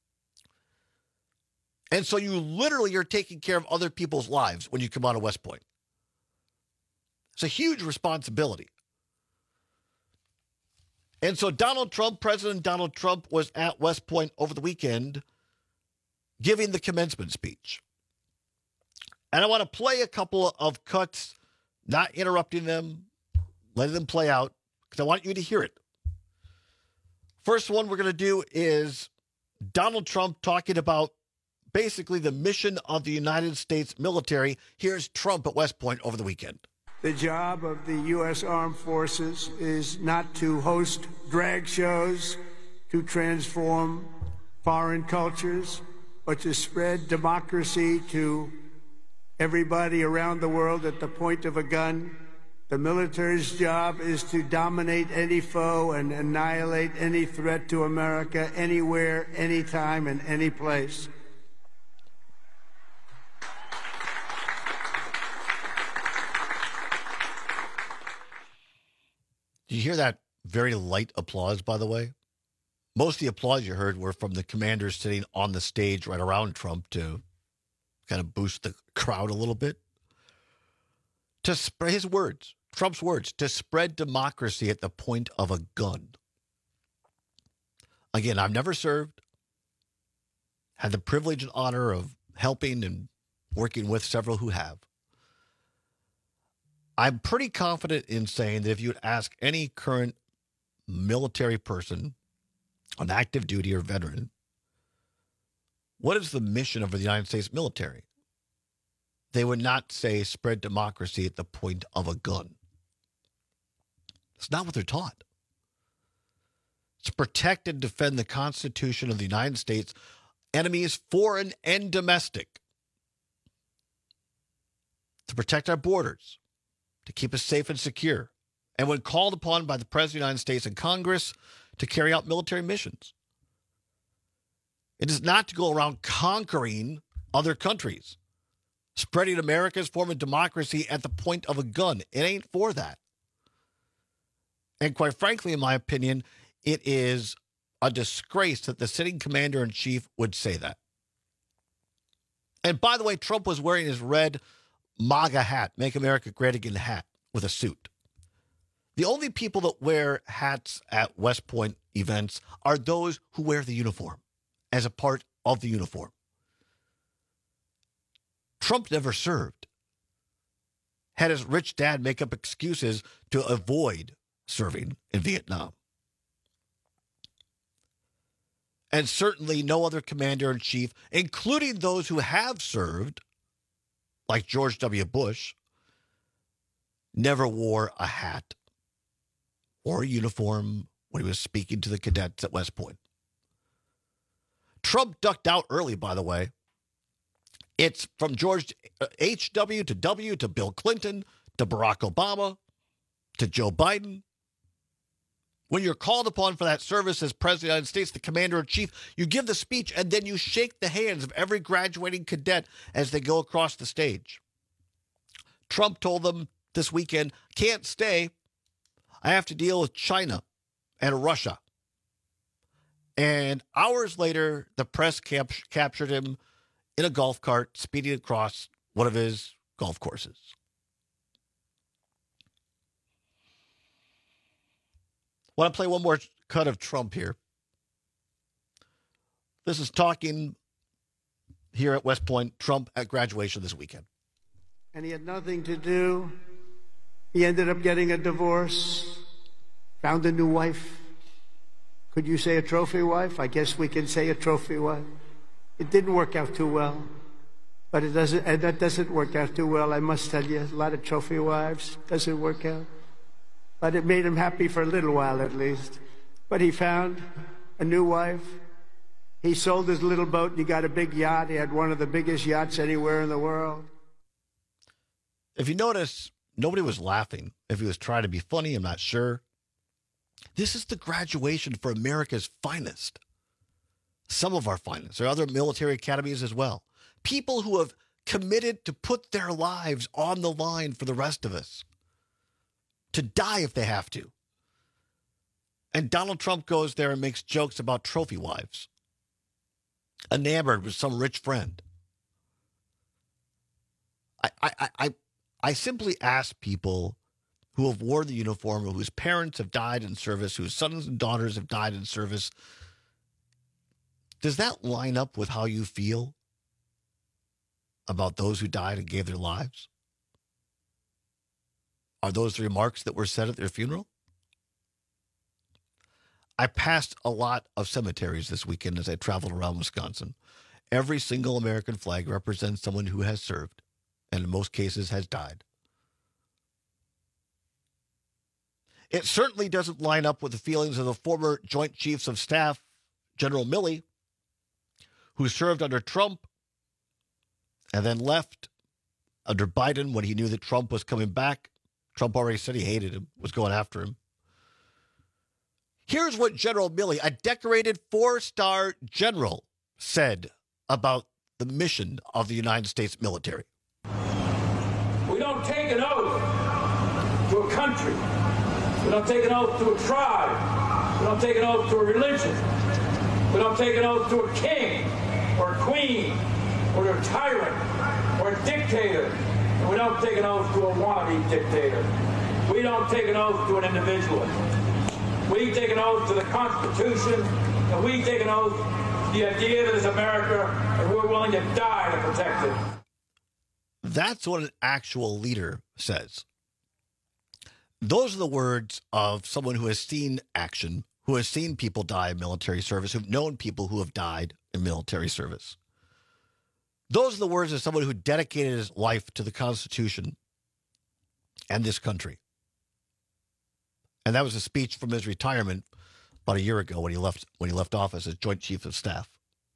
And so you literally are taking care of other people's lives when you come out of West Point. It's a huge responsibility. And so President Donald Trump was at West Point over the weekend giving the commencement speech. And I want to play a couple of cuts, not interrupting them, letting them play out, because I want you to hear it. First one we're going to do is Donald Trump talking about basically the mission of the United States military. Here's Trump at West Point over the weekend. The job of the U.S. Armed Forces is not to host drag shows, to transform foreign cultures, but to spread democracy to everybody around the world at the point of a gun. The military's job is to dominate any foe and annihilate any threat to America anywhere, anytime, and any place. Did you hear that very light applause, by the way? Most of the applause you heard were from the commanders sitting on the stage right around Trump to kind of boost the crowd a little bit. To spread his words, Trump's words, to spread democracy at the point of a gun. Again, I've never served, had the privilege and honor of helping and working with several who have. I'm pretty confident in saying that if you would ask any current military person on active duty or veteran, what is the mission of the United States military? They would not say spread democracy at the point of a gun. It's not what they're taught. It's protect and defend the Constitution of the United States, enemies foreign and domestic. To protect our borders, to keep us safe and secure, and when called upon by the President of the United States and Congress, to carry out military missions. It is not to go around conquering other countries, spreading America's form of democracy at the point of a gun. It ain't for that. And quite frankly, in my opinion, it is a disgrace that the sitting commander-in-chief would say that. And by the way, Trump was wearing his red MAGA hat, Make America Great Again hat, with a suit. The only people that wear hats at West Point events are those who wear the uniform as a part of the uniform. Trump never served. Had his rich dad make up excuses to avoid serving in Vietnam. And certainly no other commander-in-chief, including those who have served, like George W. Bush, never wore a hat or a uniform when he was speaking to the cadets at West Point. Trump ducked out early, by the way. It's from George H.W. to W. to Bill Clinton to Barack Obama to Joe Biden. When you're called upon for that service as President of the United States, the commander-in-chief, you give the speech and then you shake the hands of every graduating cadet as they go across the stage. Trump told them this weekend, can't stay. I have to deal with China and Russia. And hours later, the press captured him in a golf cart speeding across one of his golf courses. I want to play one more cut of Trump here. This is talking here at West Point, Trump at graduation this weekend. And he had nothing to do. He ended up getting a divorce, found a new wife. Could you say a trophy wife? I guess we can say a trophy wife. It didn't work out too well. But it doesn't, and that doesn't work out too well, I must tell you. A lot of trophy wives doesn't work out. But it made him happy for a little while at least. But he found a new wife. He sold his little boat and he got a big yacht. He had one of the biggest yachts anywhere in the world. If you notice, nobody was laughing. If he was trying to be funny, I'm not sure. This is the graduation for America's finest. Some of our finest. There are other military academies as well. People who have committed to put their lives on the line for the rest of us. To die if they have to. And Donald Trump goes there and makes jokes about trophy wives. Enamored with some rich friend. I simply ask people who have worn the uniform, whose parents have died in service, whose sons and daughters have died in service, does that line up with how you feel about those who died and gave their lives? Are those the remarks that were said at their funeral? I passed a lot of cemeteries this weekend as I traveled around Wisconsin. Every single American flag represents someone who has served, and in most cases has died. It certainly doesn't line up with the feelings of the former Joint Chiefs of Staff, General Milley, who served under Trump and then left under Biden when he knew that Trump was coming back. Trump already said he hated him, was going after him. Here's what General Milley, a decorated 4-star general, said about the mission of the United States military. We don't take an oath to a country. We don't take an oath to a tribe. We don't take an oath to a religion. We don't take an oath to a king or a queen or to a tyrant or a dictator. And we don't take an oath to a wannabe dictator. We don't take an oath to an individual. We take an oath to the Constitution, and we take an oath to the idea that it's America, and we're willing to die to protect it. That's what an actual leader says. Those are the words of someone who has seen action, who has seen people die in military service, who've known people who have died in military service. Those are the words of someone who dedicated his life to the Constitution and this country. And that was a speech from his retirement about a year ago when he left office as Joint Chief of Staff.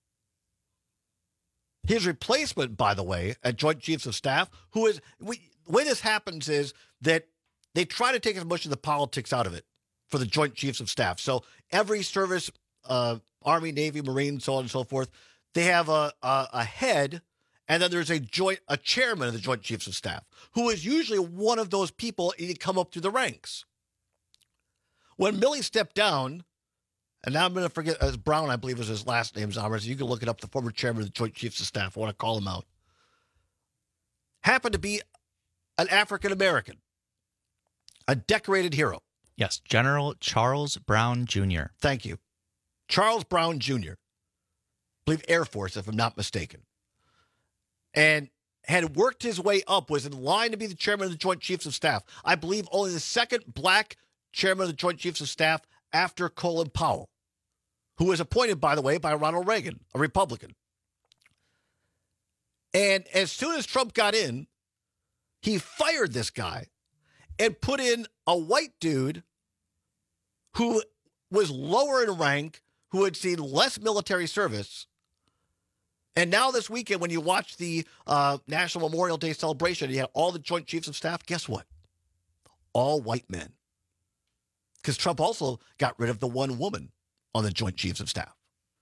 His replacement, by the way, at Joint Chiefs of Staff, the way this happens is that they try to take as much of the politics out of it for the Joint Chiefs of Staff. So every service, Army, Navy, Marine, so on and so forth, they have a head, and then there's a chairman of the Joint Chiefs of Staff, who is usually one of those people you come up through the ranks. When Milley stepped down, and now I'm going to forget, Brown, I believe was his last name, Zombers. You can look it up, the former chairman of the Joint Chiefs of Staff. I want to call him out. Happened to be an African-American, a decorated hero. Yes, General Charles Brown Jr. Thank you. Charles Brown Jr., I believe Air Force, if I'm not mistaken, and had worked his way up, was in line to be the chairman of the Joint Chiefs of Staff. I believe only the second black chairman of the Joint Chiefs of Staff after Colin Powell, who was appointed, by the way, by Ronald Reagan, a Republican. And as soon as Trump got in, he fired this guy and put in a white dude who was lower in rank, who had seen less military service. And now this weekend, when you watch the National Memorial Day celebration, you had all the Joint Chiefs of Staff. Guess what? All white men. Because Trump also got rid of the one woman on the Joint Chiefs of Staff.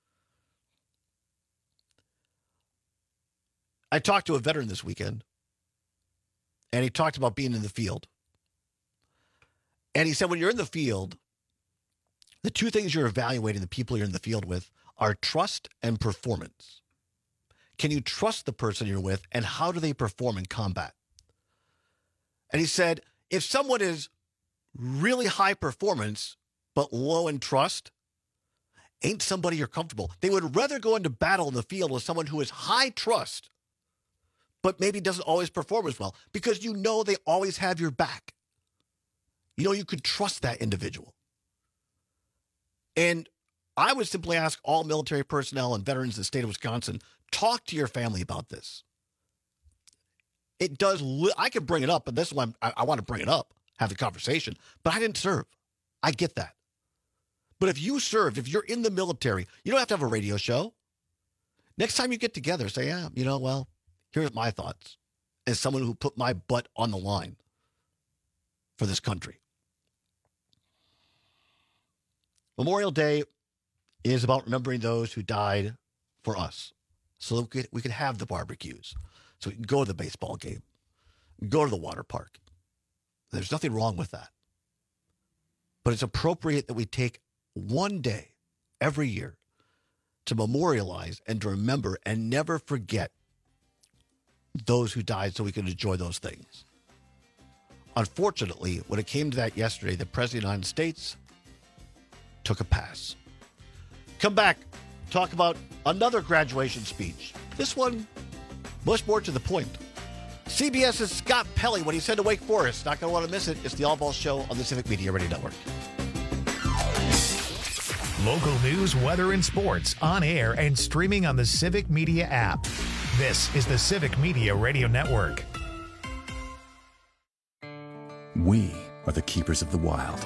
I talked to a veteran this weekend, and he talked about being in the field. And he said when you're in the field, the two things you're evaluating the people you're in the field with are trust and performance. Can you trust the person you're with, and how do they perform in combat? And he said, if someone is really high performance, but low in trust, ain't somebody you're comfortable. They would rather go into battle in the field with someone who is high trust, but maybe doesn't always perform as well, because you know they always have your back. You know you could trust that individual. And I would simply ask all military personnel and veterans in the state of Wisconsin, talk to your family about this. It does, I could bring it up, but this is why I want to bring it up. Have the conversation, but I didn't serve. I get that. But if you served, if you're in the military, you don't have to have a radio show. Next time you get together, say, yeah, well, here's my thoughts as someone who put my butt on the line for this country. Memorial Day is about remembering those who died for us so that we could have the barbecues, so we can go to the baseball game, go to the water park. There's nothing wrong with that. But it's appropriate that we take one day every year to memorialize and to remember and never forget those who died so we can enjoy those things. Unfortunately, when it came to that yesterday, the President of the United States took a pass. Come back, talk about another graduation speech. This one, much more to the point. CBS's Scott Pelley, when he said to Wake Forest, not going to want to miss it. It's the All Balls Show on the Civic Media Radio Network. Local news, weather, and sports on air and streaming on the Civic Media app. This is the Civic Media Radio Network. We are the keepers of the wild.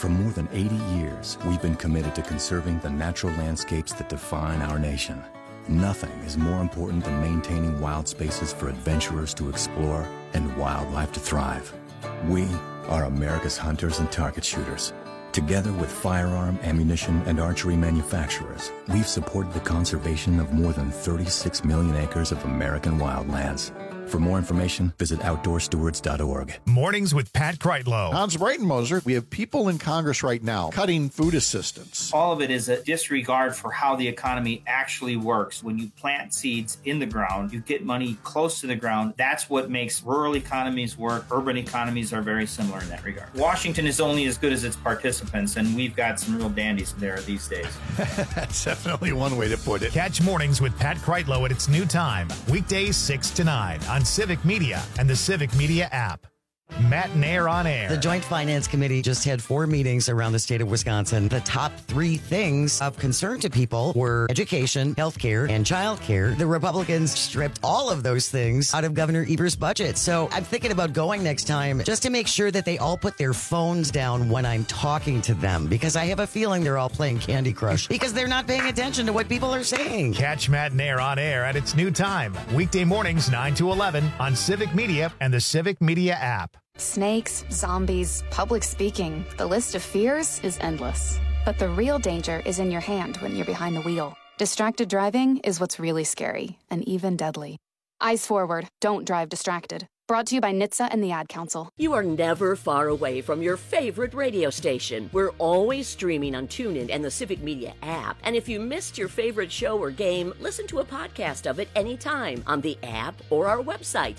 For more than 80 years, we've been committed to conserving the natural landscapes that define our nation. Nothing is more important than maintaining wild spaces for adventurers to explore and wildlife to thrive. We are America's hunters and target shooters. Together with firearm, ammunition, and archery manufacturers, we've supported the conservation of more than 36 million acres of American wildlands. For more information, visit OutdoorStewards.org. Mornings with Pat Kreitlow. Hans Breitenmoser, we have people in Congress right now cutting food assistance. All of it is a disregard for how the economy actually works. When you plant seeds in the ground, you get money close to the ground. That's what makes rural economies work. Urban economies are very similar in that regard. Washington is only as good as its participants, and we've got some real dandies there these days. That's definitely one way to put it. Catch Mornings with Pat Kreitlow at its new time, weekdays 6 to 9 on Civic Media and the Civic Media app. Matt and Air on Air. The Joint Finance Committee just had 4 meetings around the state of Wisconsin. The top 3 things of concern to people were education, healthcare, and childcare. The Republicans stripped all of those things out of Governor Evers' budget. So I'm thinking about going next time just to make sure that they all put their phones down when I'm talking to them, because I have a feeling they're all playing Candy Crush because they're not paying attention to what people are saying. Catch Matt and Air on Air at its new time, weekday mornings 9 to 11 on Civic Media and the Civic Media app. Snakes, zombies, public speaking. The list of fears is endless. But the real danger is in your hand when you're behind the wheel. Distracted driving is what's really scary and even deadly. Eyes forward. Don't drive distracted. Brought to you by NHTSA and the Ad Council. You are never far away from your favorite radio station. We're always streaming on TuneIn and the Civic Media app. And if you missed your favorite show or game, listen to a podcast of it anytime on the app or our website,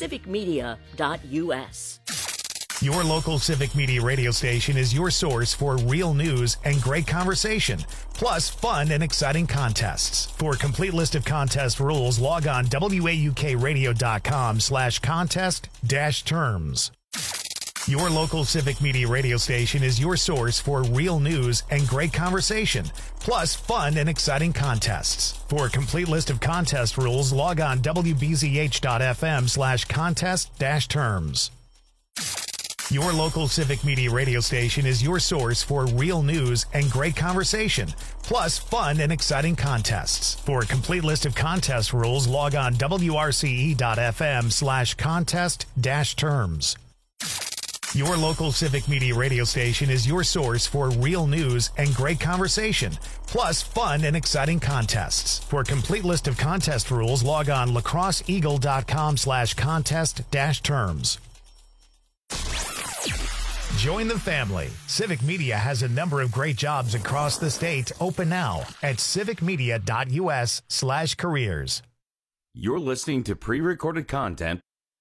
civicmedia.us. Your local Civic Media radio station is your source for real news and great conversation, plus fun and exciting contests. For a complete list of contest rules, log on waukradio.com/contest-terms. Your local Civic Media radio station is your source for real news and great conversation, plus fun and exciting contests. For a complete list of contest rules, log on wbzh.fm/contest-terms. Your local Civic Media radio station is your source for real news and great conversation, plus fun and exciting contests. For a complete list of contest rules, log on wrce.fm/contest-terms. Your local Civic Media radio station is your source for real news and great conversation, plus fun and exciting contests. For a complete list of contest rules, log on lacrosseeagle.com/contest-terms. Join the family. Civic Media has a number of great jobs across the state open now at civicmedia.us/careers. You're listening to pre-recorded content.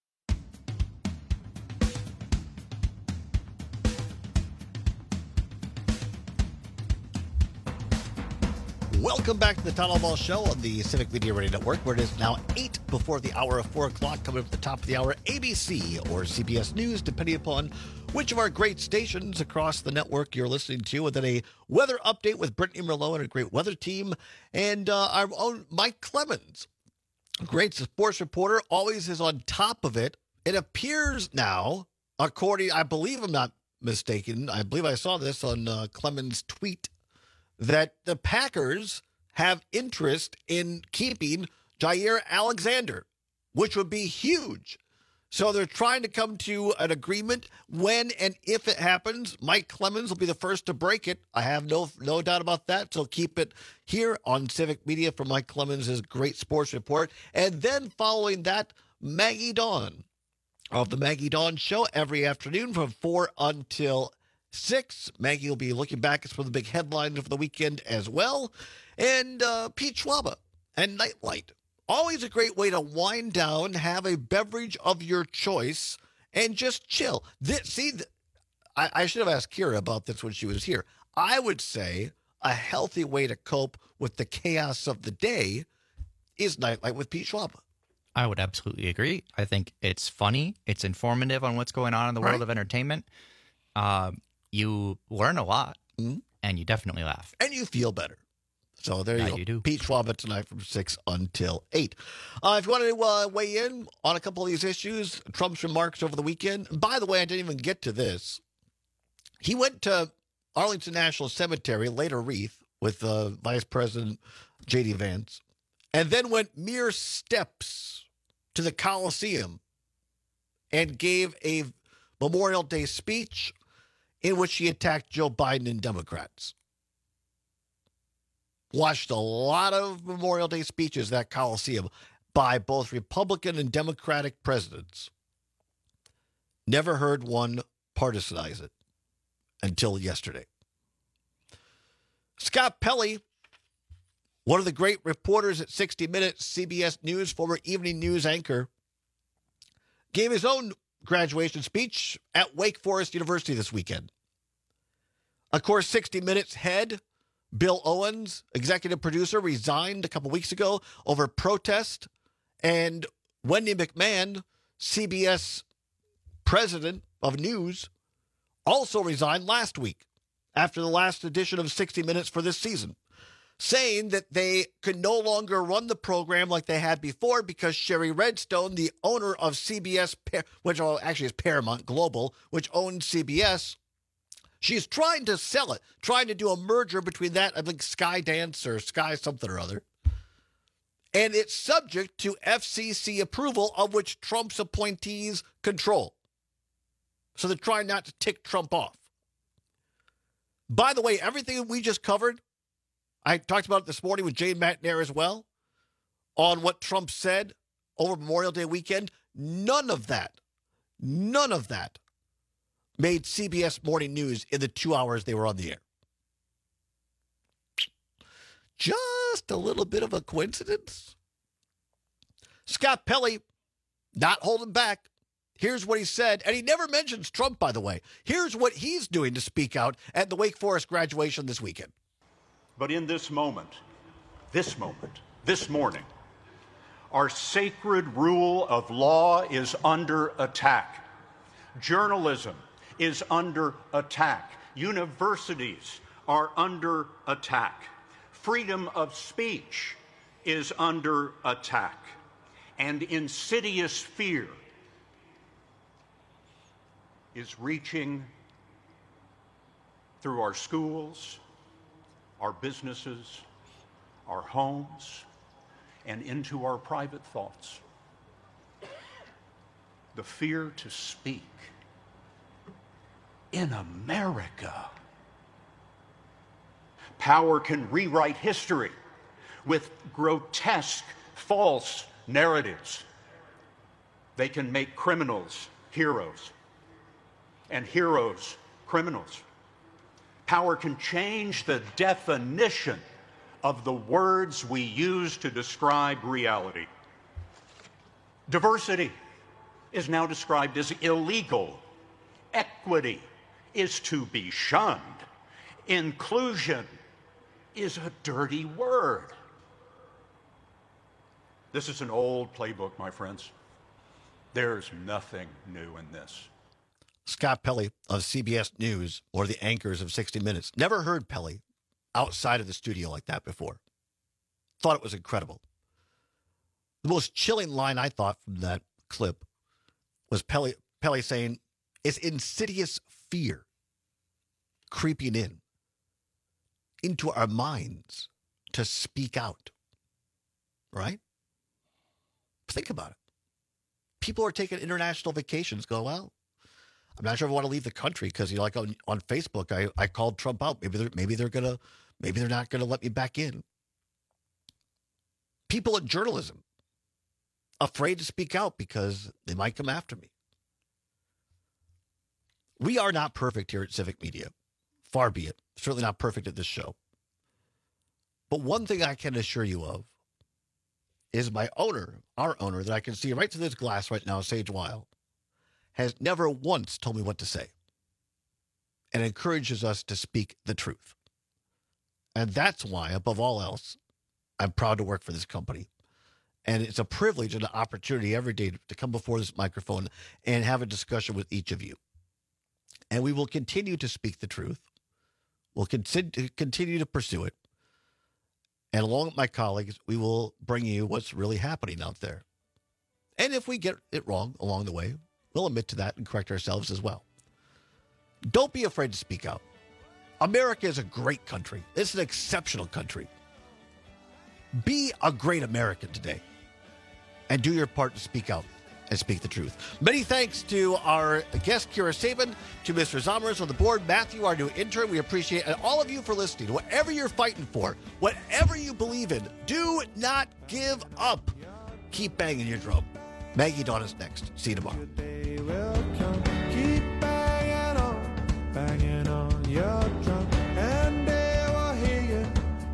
Welcome back to the Todd Ball Show on the Civic Media Radio Network, where it is now 8 before the hour of 4 o'clock. Coming up at the top of the hour, ABC or CBS News, depending upon which of our great stations across the network you're listening to. And then a weather update with Brittany Merlot and a great weather team. And our own Mike Clemens, great sports reporter, always is on top of it. It appears now, according, I believe I'm not mistaken, I believe I saw this on Clemens' tweet, that the Packers have interest in keeping Jair Alexander, which would be huge. So they're trying to come to an agreement. When and if it happens, Mike Clemens will be the first to break it. I have no doubt about that. So keep it here on Civic Media for Mike Clemens' great sports report. And then following that, Maggie Dawn of the Maggie Dawn Show every afternoon from 4 until 6. Maggie will be looking back at some of the big headlines of the weekend as well. And Pete Schwaba and Nightlight. Always a great way to wind down, have a beverage of your choice, and just chill. I should have asked Kira about this when she was here. I would say a healthy way to cope with the chaos of the day is Nightlight with Pete Schwaba. I would absolutely agree. I think it's funny. It's informative on what's going on in the world of entertainment. You learn a lot, and you definitely laugh. And you feel better. So there you go. You do. Pete Schwaba tonight from 6 until 8. If you want to weigh in on a couple of these issues, Trump's remarks over the weekend. By the way, I didn't even get to this. He went to Arlington National Cemetery, laid a wreath with Vice President J.D. Vance, and then went mere steps to the Coliseum and gave a Memorial Day speech in which she attacked Joe Biden and Democrats. Watched a lot of Memorial Day speeches at that Coliseum by both Republican and Democratic presidents. Never heard one partisanize it until yesterday. Scott Pelley, one of the great reporters at 60 Minutes, CBS News, former evening news anchor, gave his own graduation speech at Wake Forest University this weekend. Of course, 60 Minutes head Bill Owens, executive producer, resigned a couple weeks ago over protest, and Wendy McMahon, CBS president of news, also resigned last week after the last edition of 60 Minutes for this season, saying that they could no longer run the program like they had before because Sherry Redstone, the owner of CBS, which actually is Paramount Global, which owns CBS, she's trying to sell it, trying to do a merger between that, I think, Skydance or Sky something or other. And it's subject to FCC approval, of which Trump's appointees control. So they're trying not to tick Trump off. By the way, everything we just covered, I talked about it this morning with Jane McNair as well, on what Trump said over Memorial Day weekend. None of that made CBS Morning News in the 2 hours they were on the air. Just a little bit of a coincidence. Scott Pelley, not holding back. Here's what he said, and he never mentions Trump, by the way. Here's what he's doing to speak out at the Wake Forest graduation this weekend. But in this moment, this morning, our sacred rule of law is under attack. Journalism is under attack. Universities are under attack. Freedom of speech is under attack. And insidious fear is reaching through our schools, our businesses, our homes, and into our private thoughts. The fear to speak in America. Power can rewrite history with grotesque, false narratives. They can make criminals heroes and heroes criminals. Power can change the definition of the words we use to describe reality. Diversity is now described as illegal. Equity is to be shunned. Inclusion is a dirty word. This is an old playbook, my friends. There's nothing new in this. Scott Pelley of CBS News, or the anchors of 60 Minutes. Never heard Pelley outside of the studio like that before. Thought it was incredible. The most chilling line I thought from that clip was Pelley saying, it's insidious fear creeping into our minds to speak out. Right? Think about it. People are taking international vacations, go, well, I'm not sure if I want to leave the country because, you know, like on Facebook, I called Trump out. Maybe they're not gonna let me back in. People in journalism afraid to speak out because they might come after me. We are not perfect here at Civic Media. Far be it. Certainly not perfect at this show. But one thing I can assure you of is our owner, that I can see right through this glass right now, Sage Weil, has never once told me what to say and encourages us to speak the truth. And that's why, above all else, I'm proud to work for this company. And it's a privilege and an opportunity every day to come before this microphone and have a discussion with each of you. And we will continue to speak the truth. We'll continue to pursue it. And along with my colleagues, we will bring you what's really happening out there. And if we get it wrong along the way, we'll admit to that and correct ourselves as well. Don't be afraid to speak out. America is a great country. It's an exceptional country. Be a great American today and do your part to speak out and speak the truth. Many thanks to our guest, Kira Sabin, to Mr. Zommers on the board, Matthew, our new intern. We appreciate and all of you for listening. Whatever you're fighting for, whatever you believe in, do not give up. Keep banging your drum. Maggie Dawn is next. See you tomorrow. Keep banging on your drum, and they will hear you.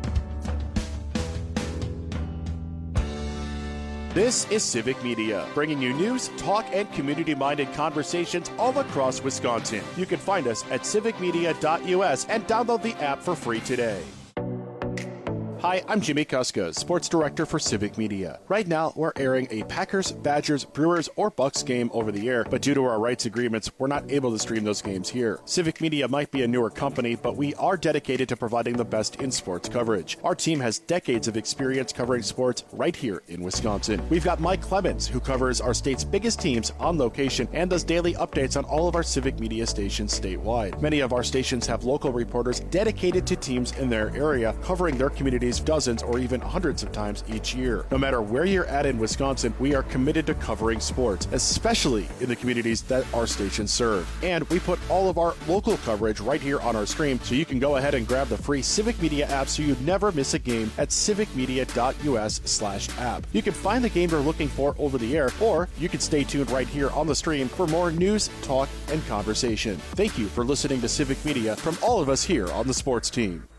This is Civic Media, bringing you news, talk, and community-minded conversations all across Wisconsin. You can find us at civicmedia.us and download the app for free today. Hi, I'm Jimmy Kuska, Sports Director for Civic Media. Right now, we're airing a Packers, Badgers, Brewers, or Bucks game over the air, but due to our rights agreements, we're not able to stream those games here. Civic Media might be a newer company, but we are dedicated to providing the best in sports coverage. Our team has decades of experience covering sports right here in Wisconsin. We've got Mike Clemens, who covers our state's biggest teams on location and does daily updates on all of our Civic Media stations statewide. Many of our stations have local reporters dedicated to teams in their area, covering their communities dozens or even hundreds of times each year. No matter where you're at in Wisconsin, we are committed to covering sports, especially in the communities that our stations serve. And we put all of our local coverage right here on our stream, so you can go ahead and grab the free Civic Media app so you never miss a game at civicmedia.us/app. You can find the game you're looking for over the air, or you can stay tuned right here on the stream for more news, talk, and conversation. Thank you for listening to Civic Media from all of us here on the sports team.